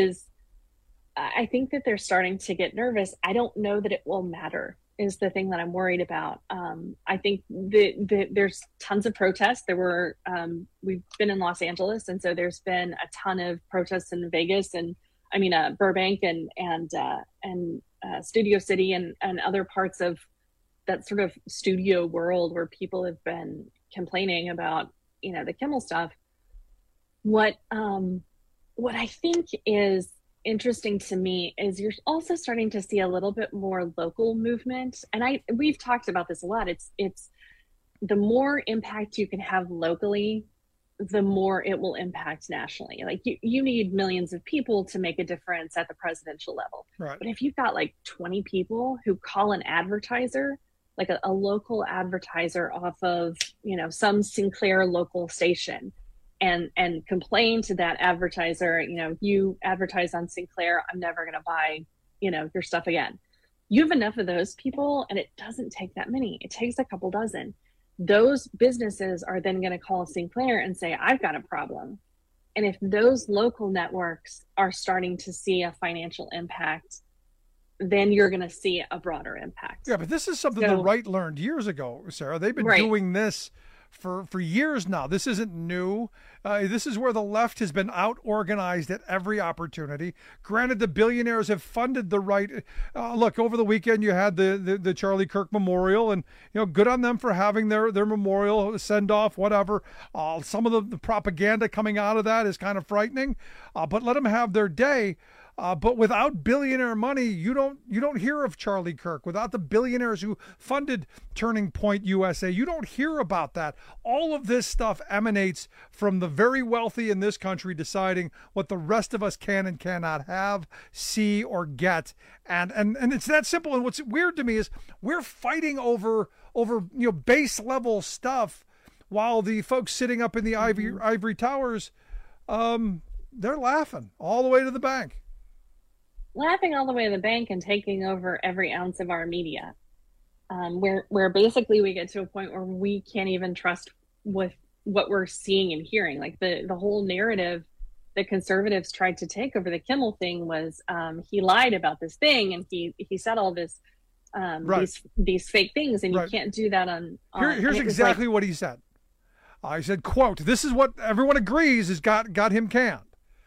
that they're starting to get nervous. I don't know that it will matter, is the thing that I'm worried about. I think there's tons of protests. We've been in Los Angeles, and so there's been a ton of protests in Vegas, and Burbank and Studio City and other parts of that sort of studio world where people have been complaining about the Kimmel stuff. What I think is interesting to me is you're also starting to see a little bit more local movement, and we've talked about this a lot. It's the more impact you can have locally, the more it will impact nationally. Like, you need millions of people to make a difference at the presidential level. Right. But if you've got like 20 people who call an advertiser, like a local advertiser off of some Sinclair local station, and complain to that advertiser, you advertise on Sinclair, I'm never going to buy, your stuff again. You have enough of those people, and it doesn't take that many. It takes a couple dozen. Those businesses are then going to call Sinclair and say, I've got a problem. And if those local networks are starting to see a financial impact, then you're going to see a broader impact. Yeah, but this is something the right learned years ago, Sarah. They've been doing this for years now. This isn't new. This is where the left has been out-organized at every opportunity. Granted, the billionaires have funded the right. Look, over the weekend you had the Charlie Kirk Memorial, and good on them for having their memorial send-off, whatever. Some of the propaganda coming out of that is kind of frightening, but let them have their day. But without billionaire money, you don't hear of Charlie Kirk. Without the billionaires who funded Turning Point USA, you don't hear about that. All of this stuff emanates from the very wealthy in this country deciding what the rest of us can and cannot have, see, or get. And it's that simple. And what's weird to me is we're fighting over base level stuff, while the folks sitting up in the ivory towers, they're laughing all the way to the bank. Laughing all the way to the bank and taking over every ounce of our media, where basically we get to a point where we can't even trust with what we're seeing and hearing. Like the whole narrative that conservatives tried to take over the Kimmel thing was he lied about this thing and he said all this these fake things, and you can't do that on here's exactly what he said. He said, quote, "This is what everyone agrees has got him canned.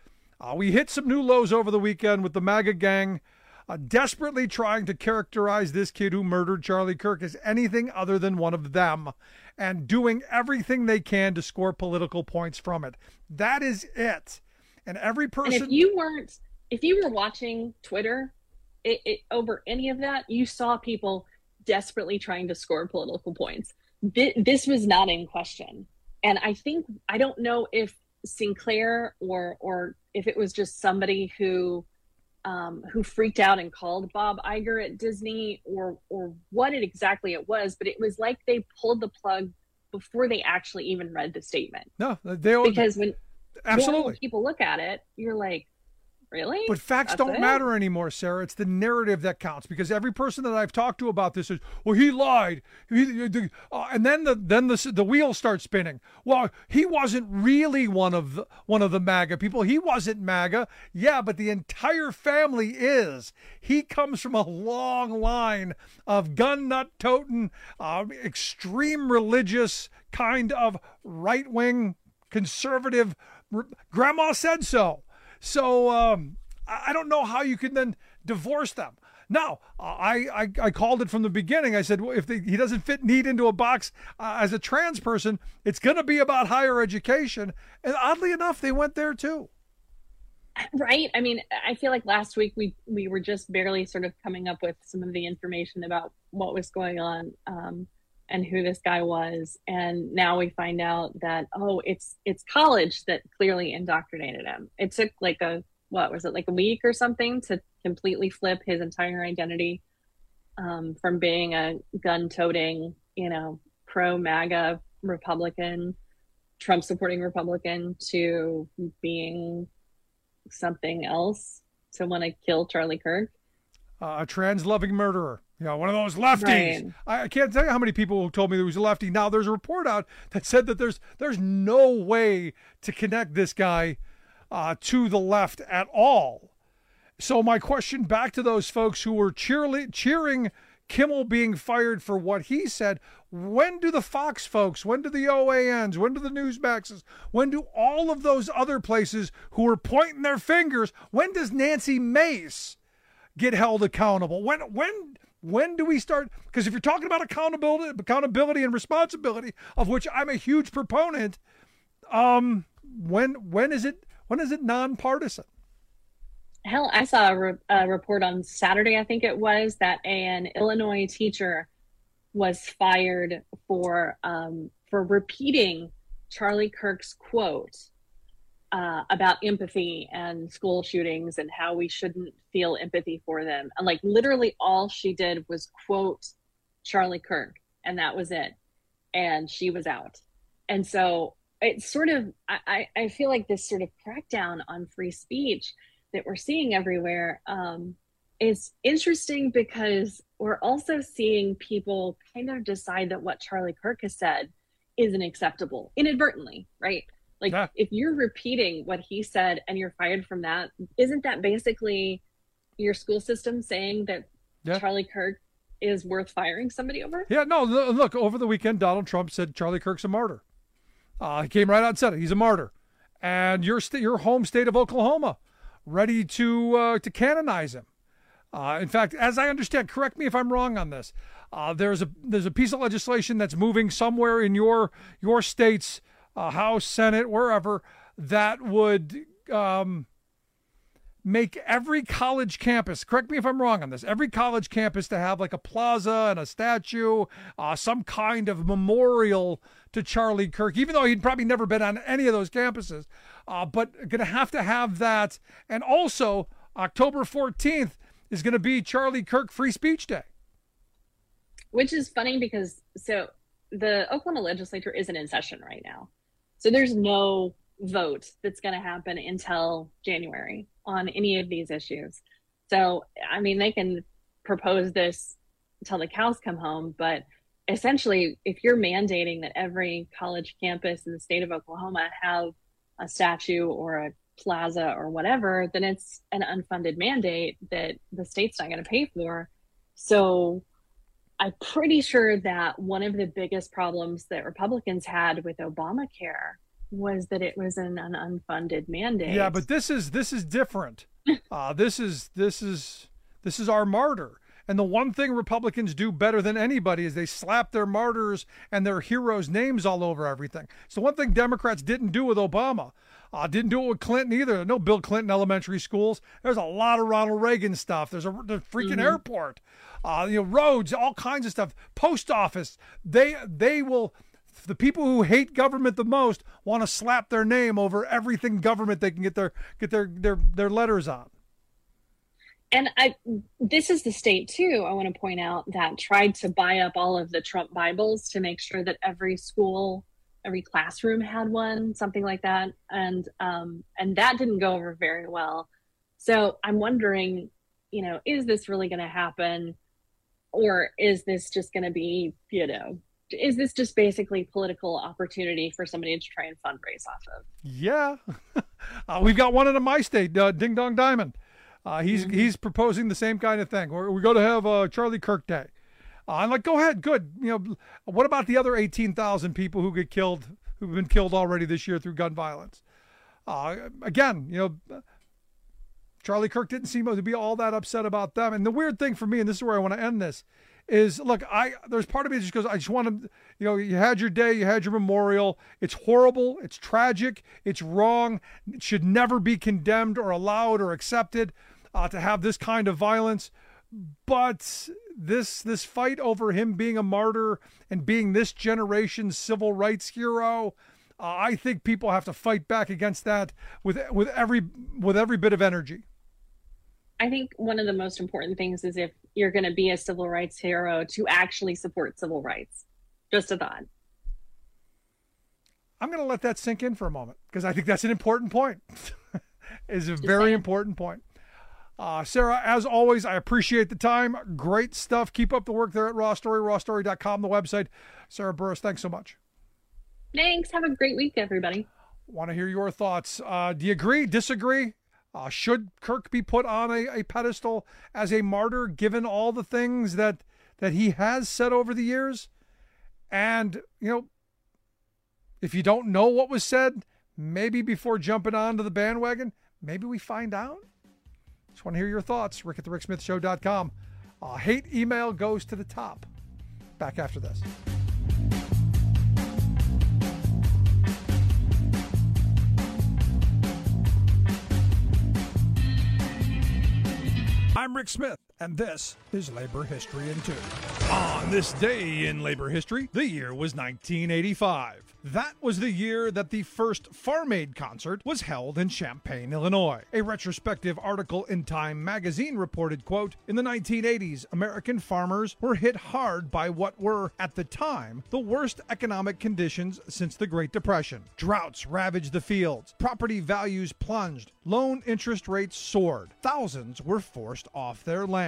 We hit some new lows over the weekend with the MAGA gang desperately trying to characterize this kid who murdered Charlie Kirk as anything other than one of them, and doing everything they can to score political points from it. That is it." And every person. And if you were watching Twitter, over any of that, you saw people desperately trying to score political points. This was not in question. And I don't know if Sinclair or if it was just somebody who freaked out and called Bob Iger at Disney, or what exactly it was, but it was like they pulled the plug before they actually even read the statement. No, because when absolutely people look at it, you're like, really? But facts don't matter anymore, Sarah. It's the narrative that counts, because every person that I've talked to about this is, well, he lied. And then the wheels start spinning. Well, he wasn't really one of the MAGA people. He wasn't MAGA. Yeah, but the entire family is. He comes from a long line of gun nut toting, extreme religious kind of right-wing conservative. Grandma said so. So I don't know how you can then divorce them. Now, I called it from the beginning. I said, well, if he doesn't fit neat into a box as a trans person, it's going to be about higher education. And oddly enough, they went there too. Right. I mean, I feel like last week we were just barely sort of coming up with some of the information about what was going on and who this guy was. And now we find out that, it's college that clearly indoctrinated him. It took like a week or something to completely flip his entire identity from being a gun-toting, pro-MAGA Republican, Trump-supporting Republican, to being something else, to want to kill Charlie Kirk. A trans-loving murderer. One of those lefties. Right. I can't tell you how many people told me there was a lefty. Now, there's a report out that said that there's no way to connect this guy to the left at all. So my question back to those folks who were cheering Kimmel being fired for what he said, when do the Fox folks, when do the OANs, when do the Newsmaxes, when do all of those other places who are pointing their fingers, when does Nancy Mace get held accountable? When do we start? Because if you're talking about accountability and responsibility, of which I'm a huge proponent, when is it nonpartisan? Hell, I saw a report on Saturday, I think it was, that an Illinois teacher was fired for repeating Charlie Kirk's quote about empathy and school shootings and how we shouldn't feel empathy for them. And like literally all she did was quote Charlie Kirk, and that was it. And she was out. And so it's sort of, I feel like this sort of crackdown on free speech that we're seeing everywhere is interesting, because we're also seeing people kind of decide that what Charlie Kirk has said isn't acceptable inadvertently, right? Like, if you're repeating what he said and you're fired from that, isn't that basically your school system saying that Charlie Kirk is worth firing somebody over? Yeah, no, look, over the weekend, Donald Trump said Charlie Kirk's a martyr. He came right out and said it. He's a martyr. And your home state of Oklahoma, ready to canonize him. In fact, as I understand, correct me if I'm wrong on this, there's a piece of legislation that's moving somewhere in your state's House, Senate, wherever, that would make every college campus, correct me if I'm wrong on this, every college campus to have like a plaza and a statue, some kind of memorial to Charlie Kirk, even though he'd probably never been on any of those campuses, but going to have that. And also, October 14th is going to be Charlie Kirk Free Speech Day. Which is funny because, so the Oklahoma legislature isn't in session right now. So there's no vote that's going to happen until January on any of these issues. So, I mean, they can propose this until the cows come home, but essentially, if you're mandating that every college campus in the state of Oklahoma have a statue or a plaza or whatever, then it's an unfunded mandate that the state's not going to pay for. So I'm pretty sure that one of the biggest problems that Republicans had with Obamacare was that it was an unfunded mandate. Yeah, but this is different. This is our martyr. And the one thing Republicans do better than anybody is they slap their martyrs and their heroes' names all over everything. So one thing Democrats didn't do with Obama, didn't do it with Clinton either. No Bill Clinton elementary schools. There's a lot of Ronald Reagan stuff. There's a freaking airport, roads, all kinds of stuff. Post office. They will. The people who hate government the most want to slap their name over everything government they can get their letters on. And this is the state too, I want to point out, that tried to buy up all of the Trump Bibles to make sure that every school, every classroom had one, something like that. And that didn't go over very well. So I'm wondering, is this really going to happen? Or is this just going to be, is this just basically political opportunity for somebody to try and fundraise off of? Yeah. We've got one in my state, Ding Dong Diamond. He's proposing the same kind of thing. We're going to have Charlie Kirk Day. I'm like, go ahead, good. What about the other 18,000 people who've been killed already this year through gun violence? Again, Charlie Kirk didn't seem to be all that upset about them. And the weird thing for me, and this is where I want to end this, is, look, there's part of me that just goes, I just want to, you had your day, you had your memorial. It's horrible. It's tragic. It's wrong. It should never be condemned or allowed or accepted to have this kind of violence. But this fight over him being a martyr and being this generation's civil rights hero, I think people have to fight back against that with every bit of energy. I think one of the most important things is, if you're going to be a civil rights hero, to actually support civil rights. Just a thought. I'm going to let that sink in for a moment, because I think that's an important point. It's a very important point. Sarah, as always, I appreciate the time. Great stuff. Keep up the work there at Raw Story, rawstory.com, the website. Sarah Burris, thanks so much. Thanks. Have a great week, everybody. Want to hear your thoughts. Do you agree, disagree? Should Kirk be put on a pedestal as a martyr, given all the things that he has said over the years? And, if you don't know what was said, maybe before jumping onto the bandwagon, maybe we find out. Just want to hear your thoughts. Rick at the RickSmithShow.com. Hate email goes to the top. Back after this. I'm Rick Smith, and this is Labor History in 2. On this day in labor history, the year was 1985. That was the year that the first Farm Aid concert was held in Champaign, Illinois. A retrospective article in Time magazine reported, quote, "In the 1980s, American farmers were hit hard by what were, at the time, the worst economic conditions since the Great Depression. Droughts ravaged the fields, property values plunged, loan interest rates soared. Thousands were forced off their land.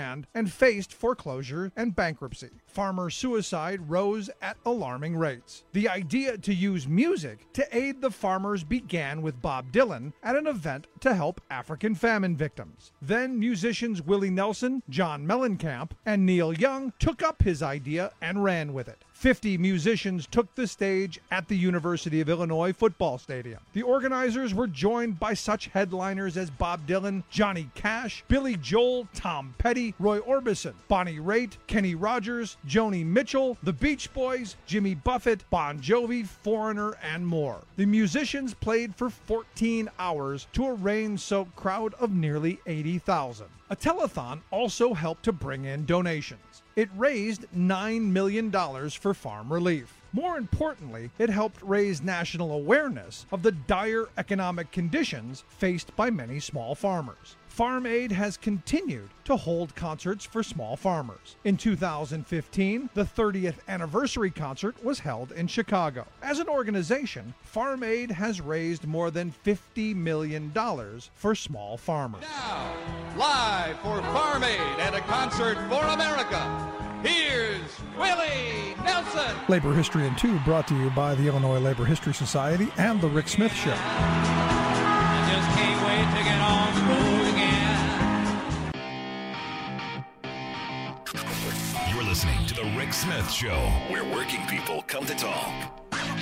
land and faced foreclosure and bankruptcy. Farmer suicide rose at alarming rates. The idea to use music to aid the farmers began with Bob Dylan at an event to help African famine victims. Then musicians Willie Nelson, John Mellencamp, and Neil Young took up his idea and ran with it. 50 musicians took the stage at the University of Illinois football stadium. The organizers were joined by such headliners as Bob Dylan, Johnny Cash, Billy Joel, Tom Petty, Roy Orbison, Bonnie Raitt, Kenny Rogers, Joni Mitchell, The Beach Boys, Jimmy Buffett, Bon Jovi, Foreigner, and more. The musicians played for 14 hours to a rain-soaked crowd of nearly 80,000. A telethon also helped to bring in donations. It raised $9 million for farm relief. More importantly, it helped raise national awareness of the dire economic conditions faced by many small farmers. Farm Aid has continued to hold concerts for small farmers. In 2015, the 30th anniversary concert was held in Chicago. As an organization, Farm Aid has raised more than $50 million for small farmers. Now, live for Farm Aid and a concert for America, here's Willie Nelson. Labor History in 2 brought to you by the Illinois Labor History Society and The Rick Smith Show. I just can't wait to get on the road again. You're listening to The Rick Smith Show, where working people come to talk.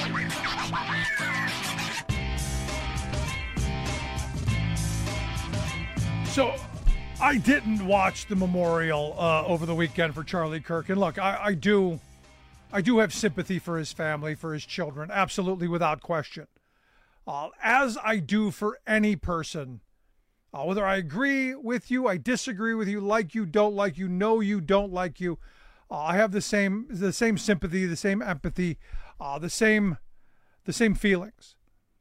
So, I didn't watch the memorial over the weekend for Charlie Kirk, and look, I do have sympathy for his family, for his children, absolutely, without question. As I do for any person, whether I agree with you, I disagree with you, like you, don't like you, know you, don't like you, I have the same sympathy, the same empathy, the same feelings.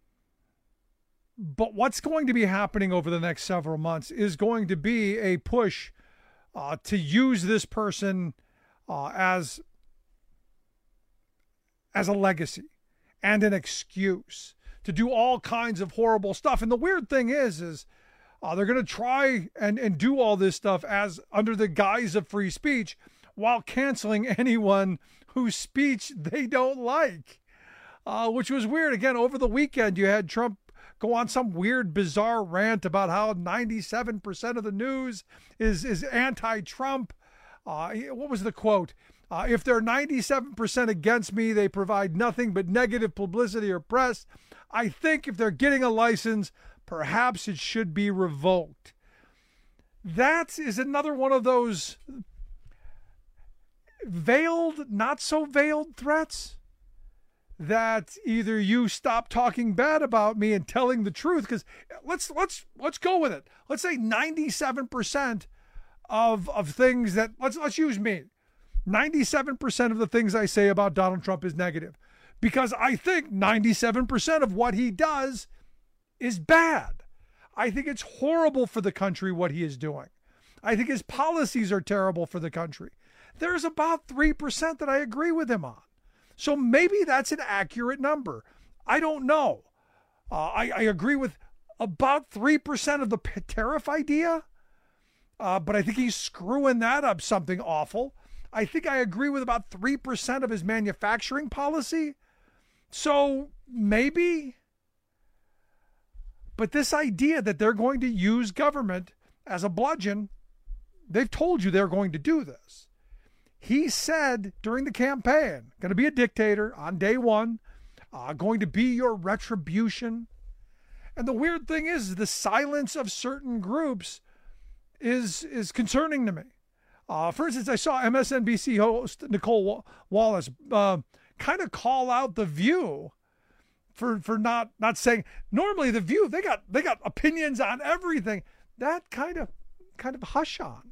But what's going to be happening over the next several months is going to be a push to use this person as a legacy and an excuse to do all kinds of horrible stuff. And the weird thing is they're going to try and do all this stuff as under the guise of free speech while canceling anyone whose speech they don't like, which was weird. Again, over the weekend, you had Trump go on some weird, bizarre rant about how 97% of the news is anti-Trump. What was the quote? If they're 97% against me, they provide nothing but negative publicity or press. I think if they're getting a license, perhaps it should be revoked. That is another one of those veiled, not so veiled threats that either you stop talking bad about me and telling the truth, because let's go with it. Let's say 97% of things that let's use me. 97% of the things I say about Donald Trump is negative, because I think 97% of what he does is bad. I think it's horrible for the country what he is doing. I think his policies are terrible for the country. There's about 3% that I agree with him on. So maybe that's an accurate number. I don't know. I agree with about 3% of the tariff idea, but I think he's screwing that up something awful. I think I agree with about 3% of his manufacturing policy. So maybe. But this idea that they're going to use government as a bludgeon, they've told you they're going to do this. He said during the campaign, going to be a dictator on day one, going to be your retribution. And the weird thing is the silence of certain groups is concerning to me. For instance, I saw MSNBC host Nicole Wallace kind of call out The View for not saying. Normally The View, they got opinions on everything. That kind of hush on.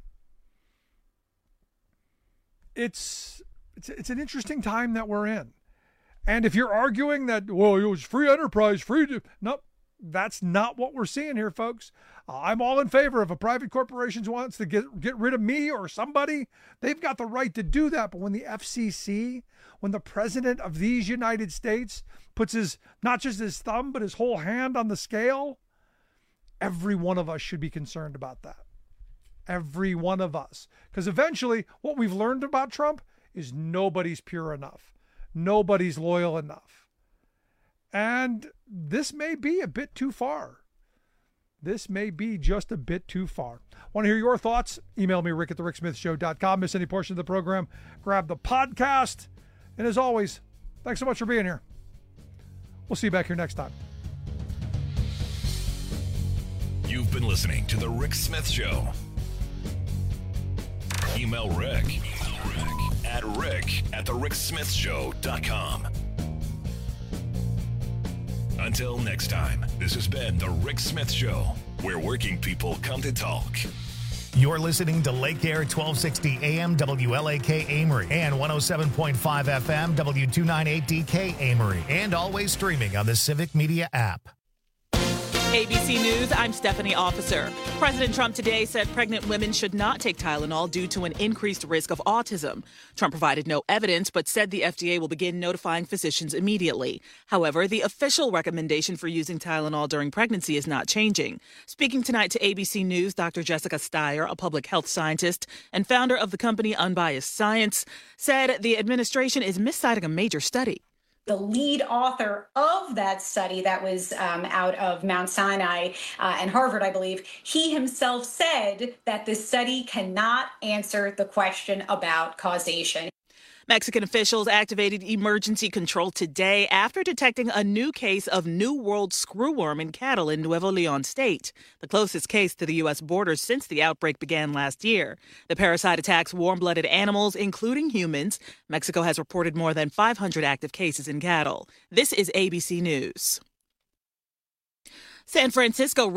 It's an interesting time that we're in. And if you're arguing that, well, it was free enterprise, nope, that's not what we're seeing here, folks. I'm all in favor. If a private corporation wants to get rid of me or somebody, they've got the right to do that. But when the FCC, when the president of these United States puts not just his thumb, but his whole hand on the scale, every one of us should be concerned about that. every one of us. Because eventually what we've learned about Trump is nobody's pure enough. Nobody's loyal enough. And this may be a bit too far. This may be just a bit too far. Want to hear your thoughts? Email me, rick@thericksmithshow.com. Miss any portion of the program, grab the podcast. And as always, thanks so much for being here. We'll see you back here next time. You've been listening to The Rick Smith Show. Email Rick at rick@thericksmithshow.com. Until next time, this has been The Rick Smith Show, where working people come to talk. You're listening to Lake Air 1260 AM WLAK Amory and 107.5 FM W298DK Amory, and always streaming on the Civic Media app. ABC News, I'm Stephanie Officer. President Trump today said pregnant women should not take Tylenol due to an increased risk of autism. Trump provided no evidence, but said the FDA will begin notifying physicians immediately. However, the official recommendation for using Tylenol during pregnancy is not changing. Speaking tonight to ABC News, Dr. Jessica Steyer, a public health scientist and founder of the company Unbiased Science, said the administration is misciting a major study. The lead author of that study that was out of Mount Sinai and Harvard, I believe, he himself said that this study cannot answer the question about causation. Mexican officials activated emergency control today after detecting a new case of New World screwworm in cattle in Nuevo León state, the closest case to the U.S. border since the outbreak began last year. The parasite attacks warm-blooded animals, including humans. Mexico has reported more than 500 active cases in cattle. This is ABC News. San Francisco